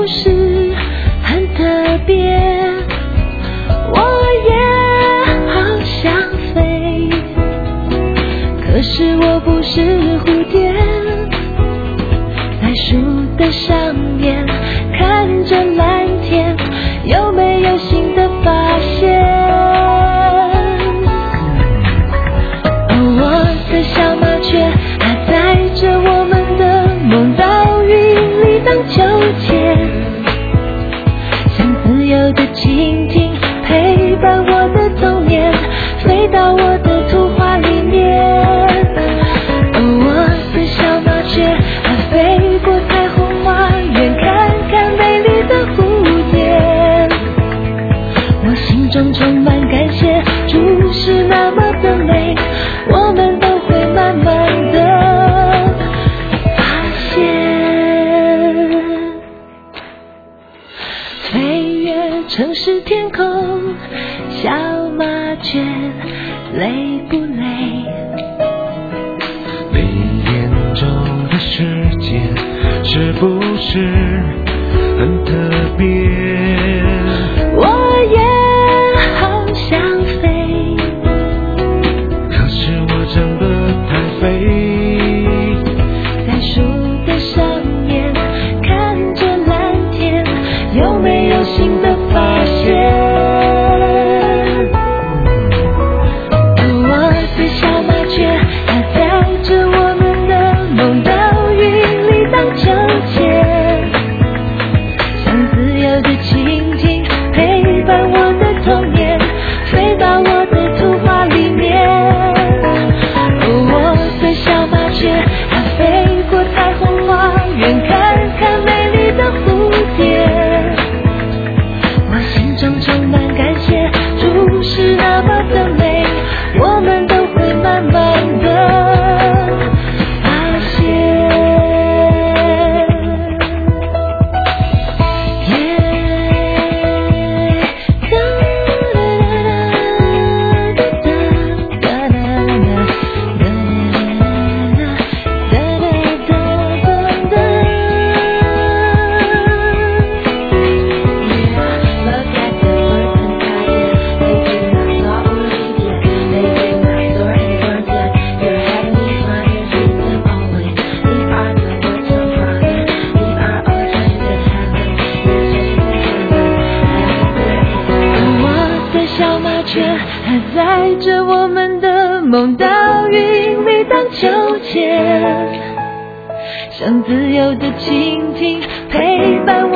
是很特别，我也好想飞，可是我不是蝴蝶，在树的上面看着蓝天，有没有新的发现？我的小麻雀还载着我们的梦到云里荡秋千，像自由的蜻蜓陪伴我的童年，飞到我的图画里面。我的小麻雀还飞过彩虹花园，看看美丽的蝴蝶，我心中充满感谢，注视那么的美，我们都会慢慢的发现。飞越城市天空，小麻雀累不累？ 你眼中的世界是不是很特别？ 我也好想飞， 可是我真的太飞， 在树的上面看着蓝天，有没有新的发现？我的小麻雀还载着我们的梦到云里荡秋千，像自由的蜻蜓陪伴我的童年，飞到我的图画里面。我的小麻雀还飞过彩虹花园，看看美丽的蝴蝶，我心中充满感谢，注视那么的美，我们都会慢慢的发现。还载着我们的梦到云里荡秋千，像自由的蜻蜓陪伴